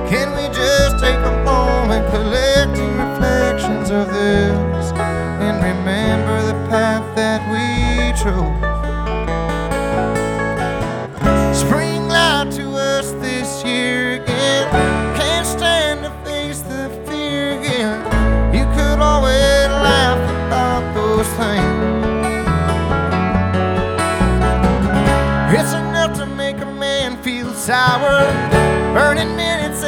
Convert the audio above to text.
Can we just take a moment, collecting reflections of this, and remember the path that we chose?